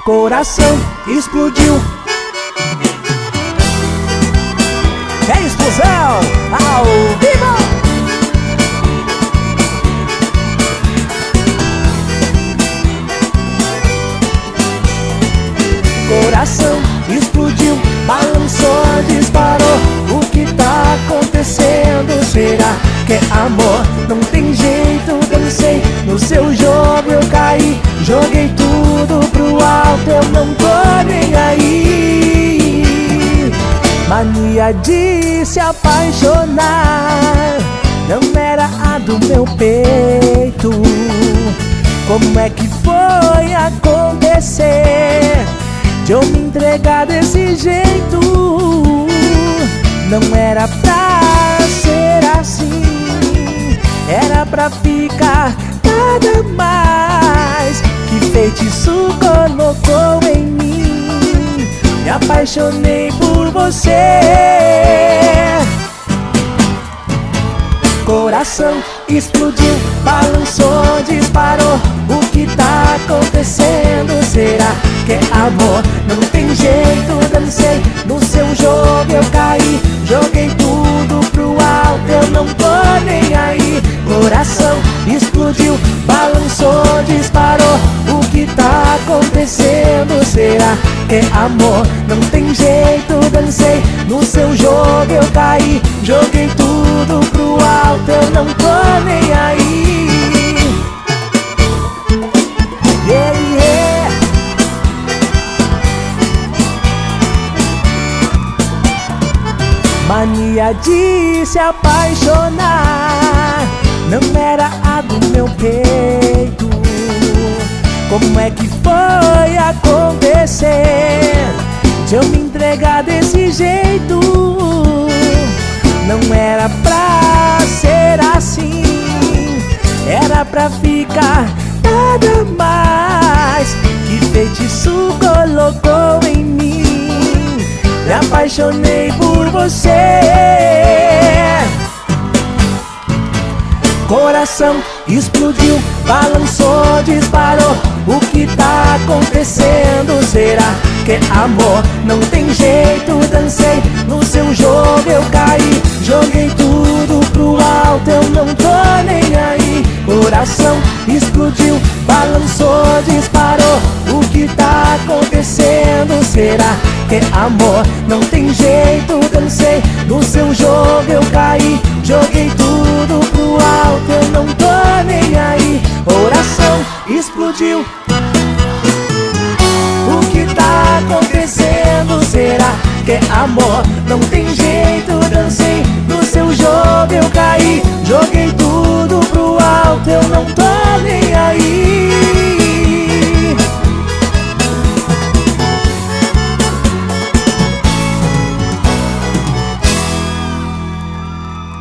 Coração explodiu. É explosão ao vivo. Coração explodiu, balançou, disparou. O que tá acontecendo? Será que é amor? Não tem jeito, dancei no seu jogo, eu caí. Joguei tudo pro alto, eu não tô nem aí. Mania de se apaixonar não era a do meu peito. Como é que foi acontecer de eu me entregar desse jeito? Não era pra ser assim, era pra ficar nada mais. Que feitiço colocou em mim? Me apaixonei por você. Coração explodiu, balançou, disparou. O que tá acontecendo? Será que é amor? Não tem jeito, dancei no seu jogo, eu caí. Joguei tudo pro alto, eu não tô nem aí. Coração explodiu, balançou, disparou. O que tá acontecendo? Será que é amor? Não tem jeito, dancei no seu jogo, eu caí. Joguei tudo pro alto, eu não tô nem aí. Yeah, yeah. Mania de se apaixonar não era a do meu peito. Como é que foi acontecer de eu me entregar desse jeito? Não era pra ser assim, era pra ficar nada mais. Que feitiço colocou em mim? Me apaixonei por você. Coração explodiu, balançou, disparou. O que tá acontecendo? Será que é amor? Não tem jeito, dancei no seu jogo, eu caí. Joguei tudo pro alto, eu não tô nem aí. Coração explodiu, balançou, disparou. O que tá acontecendo? Será que é amor? Não tem jeito, dancei no seu jogo, eu caí. Joguei tudo pro alto, eu não tô nem aí. Coração explodiu. O que tá acontecendo? Será que é amor? Não tem jeito, dancei no seu jogo, eu caí. Joguei tudo pro alto.